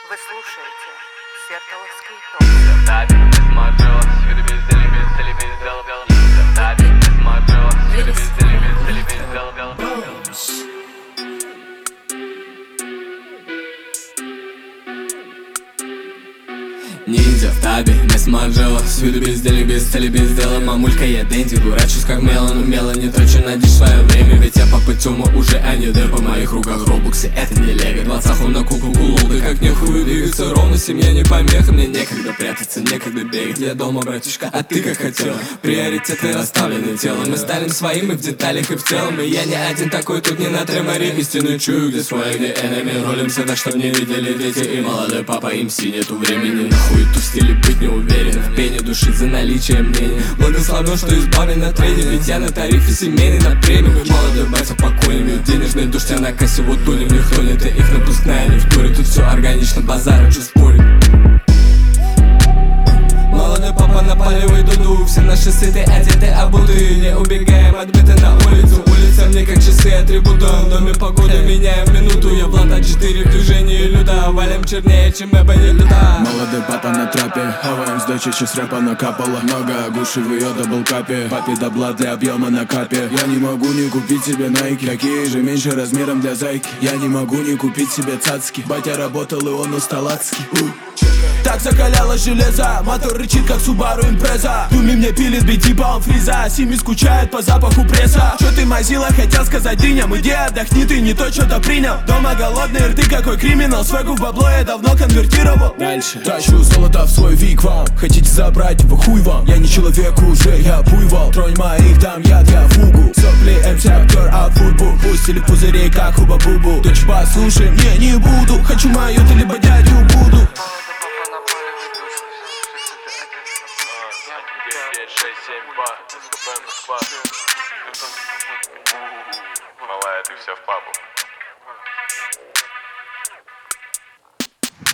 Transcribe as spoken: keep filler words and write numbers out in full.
Вы слушаете Сертоловский ток. Таби не смотрела, свиты без дели, без цели, без дела, дела. Таби не смотрела, свиты без дели, без цели, без дела, дела. Ниндзя в табе, не смотрела, с виду без дели, без цели, без дела. Мамулька, я Дэнди, дурачусь как Мелан, умело не трачу на дичь свое время. Ведь я папа Тёма, уже а не Д. По моих руках робоксы, это не лего. Двадцаху на куклу кулолды, как нехуй двигаться ровно. Семья не помеха, мне некогда прятаться, некогда бегать. Я дома, братишка, а ты как хотела. Приоритеты расставлены телом. Мы станем своим и в деталях, и в целом. И я не один такой, тут не на треморе. Истину чую, где свой, где энеми. Ролимся так, чтоб не видели дети и молодой папа. Им си нету времени, нахуй в стиле быть не уверен. В пене душить за наличие мнений. Благословен, что избавлен от трения. Ведь я на тарифе семейный, на премию. Молодой батя покойный, денежный дождь, а на кассе вот тулем. Никто не ты, их напускная не в туре. Тут все органично, базара, чё спорить. Молодой папа напаливает дуду. Все наши сыты, одеты, обуты. Не убегаем от быта на улицу. Улица мне как часы атрибутом. В доме погоду меняем минуту. Я Влад а четыре в движении люда. Валим чернее, чем эбони люда. Молодой папа на трапе, хаваем с дочей, чуть рэпа накапало. Много гуши в ее даблкапе. Папе добла для объема на капе. Я не могу не купить себе найки, такие же меньше размером для зайки. Я не могу не купить себе цацки. Батя работал и он устал адски. Так закаляло железо, мотор рычит как Subaru Impreza. Туми мне пилит бит типа он фриза. Сими скучает по запаху пресса. Чё ты мазила, хотел сказать дыням. Иди отдохни, ты не то что-то принял. Дома голодный, рты какой криминал. Свегу в бабло я давно конвертировал. Дальше тащу золото в свой вик вам. Хотите забрать его, хуй вам. Я не человек уже, я буйвол. Тронь моих, дам яд, я фугу. Сопли, эм си, актер, а футбол. Пустили пузырей, как хуба-бубу. Дочь, послушай, не, не буду. Хочу мою, ты либо дядю буду. девять шесть семь два, СКП Москва. Малая, ты вся в папу.